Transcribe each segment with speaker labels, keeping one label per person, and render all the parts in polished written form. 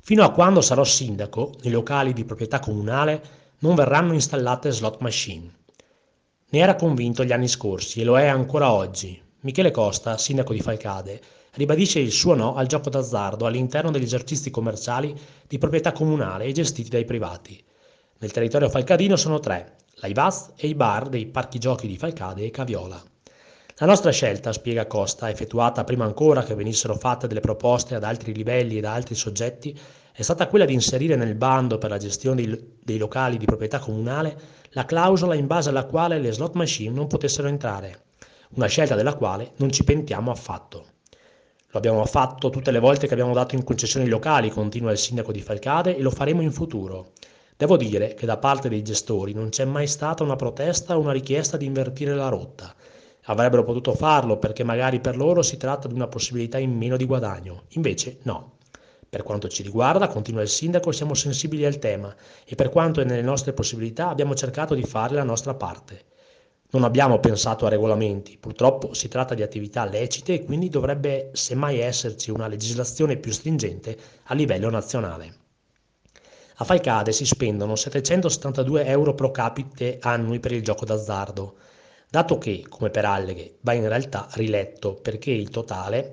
Speaker 1: Fino a quando sarò sindaco, nei locali di proprietà comunale non verranno installate slot machine. Ne era convinto gli anni scorsi e lo è ancora oggi. Michele Costa, sindaco di Falcade, ribadisce il suo no al gioco d'azzardo all'interno degli esercizi commerciali di proprietà comunale e gestiti dai privati. Nel territorio falcadino sono tre: l'Aivaz e i bar dei parchi giochi di Falcade e Caviola. La nostra scelta, spiega Costa, effettuata prima ancora che venissero fatte delle proposte ad altri livelli e da altri soggetti, è stata quella di inserire nel bando per la gestione dei locali di proprietà comunale la clausola in base alla quale le slot machine non potessero entrare, una scelta della quale non ci pentiamo affatto. Lo abbiamo fatto tutte le volte che abbiamo dato in concessione i locali, continua il sindaco di Falcade, e lo faremo in futuro. Devo dire che da parte dei gestori non c'è mai stata una protesta o una richiesta di invertire la rotta. Avrebbero potuto farlo perché magari per loro si tratta di una possibilità in meno di guadagno, invece no. Per quanto ci riguarda, continua il sindaco, siamo sensibili al tema e per quanto è nelle nostre possibilità abbiamo cercato di fare la nostra parte. Non abbiamo pensato a regolamenti, purtroppo si tratta di attività lecite e quindi dovrebbe semmai esserci una legislazione più stringente a livello nazionale. A Falcade si spendono 772 euro pro capite annui per il gioco d'azzardo, dato che, come per Alleghe, va in realtà riletto perché il totale,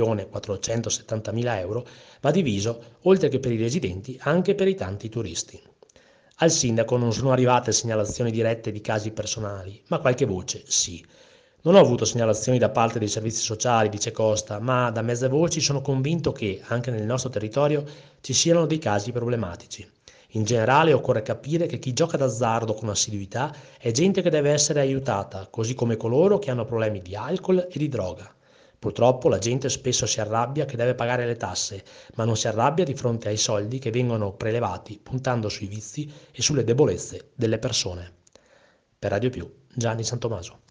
Speaker 1: 1.470.000 euro, va diviso, oltre che per i residenti, anche per i tanti turisti. Al sindaco non sono arrivate segnalazioni dirette di casi personali, ma qualche voce sì. Non ho avuto segnalazioni da parte dei servizi sociali, dice Costa, ma da mezze voci sono convinto che, anche nel nostro territorio, ci siano dei casi problematici. In generale occorre capire che chi gioca d'azzardo con assiduità è gente che deve essere aiutata, così come coloro che hanno problemi di alcol e di droga. Purtroppo la gente spesso si arrabbia che deve pagare le tasse, ma non si arrabbia di fronte ai soldi che vengono prelevati puntando sui vizi e sulle debolezze delle persone. Per Radio Più, Gianni Santomaso.